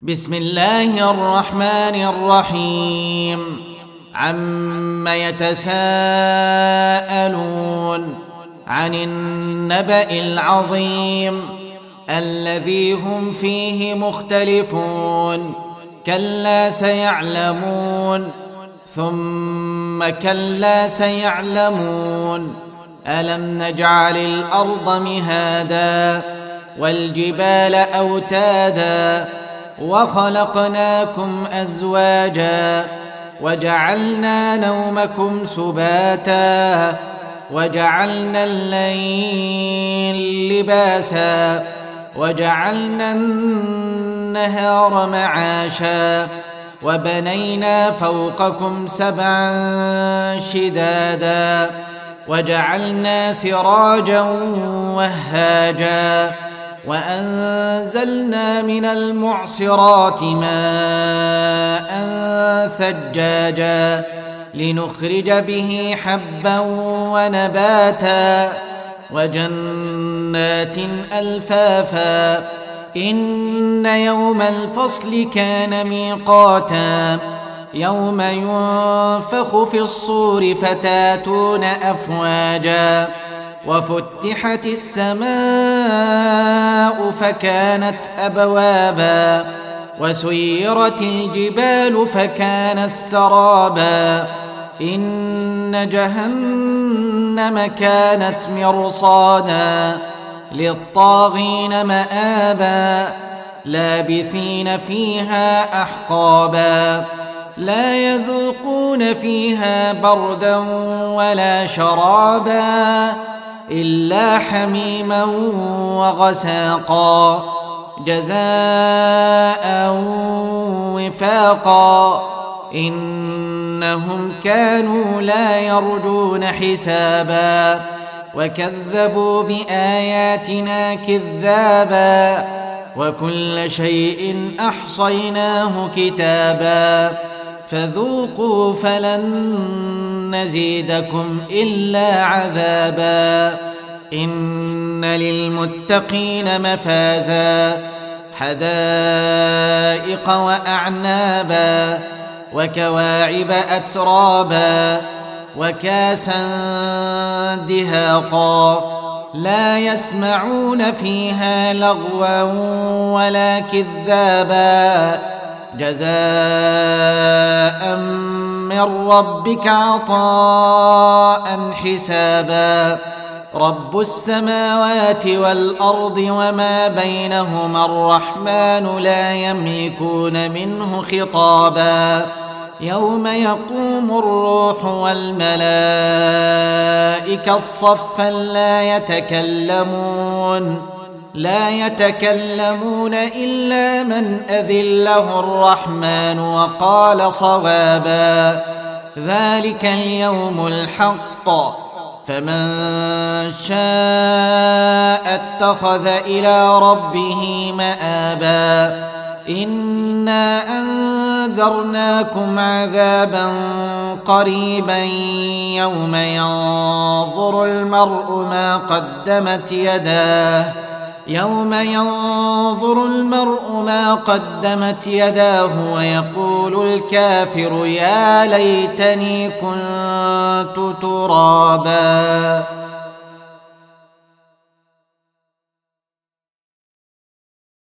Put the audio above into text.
بسم الله الرحمن الرحيم عم يتساءلون عن النبأ العظيم الذي هم فيه مختلفون كلا سيعلمون ثم كلا سيعلمون ألم نجعل الأرض مهادا والجبال أوتادا وخلقناكم أزواجا وجعلنا نومكم سباتا وجعلنا الليل لباسا وجعلنا النهار معاشا وبنينا فوقكم سبعا شدادا وجعلنا سراجا وهاجا وأنزلنا من المعصرات ماء ثجاجا لنخرج به حبا ونباتا وجنات ألفافا إن يوم الفصل كان ميقاتا يوم ينفخ في الصور فتاتون أفواجا وفتحت السماء فكانت أبوابا وسيرت الجبال فكانت سرابا إن جهنم كانت مرصادا للطاغين مآبا لابثين فيها أحقابا لا يذوقون فيها بردا ولا شرابا إلا حميما وغساقا جزاء وفاقا إنهم كانوا لا يرجون حسابا وكذبوا بآياتنا كذابا وكل شيء أحصيناه كتابا فذوقوا فلن نزيدكم إلا عذابا إن للمتقين مفازا حدائق وأعنابا وكواعب أترابا وكاسا دهاقا لا يسمعون فيها لغوا ولا كذابا جزاء من ربك عطاء حسابا رب السماوات والأرض وما بينهما الرحمن لا يملكون منه خطابا يوم يقوم الروح والملائكة صفا لا يتكلمون إلا من أذن له الرحمن وقال صوابا ذلك اليوم الحق فمن شاء اتخذ إلى ربه مآبا إنا أنذرناكم عذابا قريبا يوم ينظر المرء ما قدمت يداه ويقول الكافر يا ليتني كنت ترابا.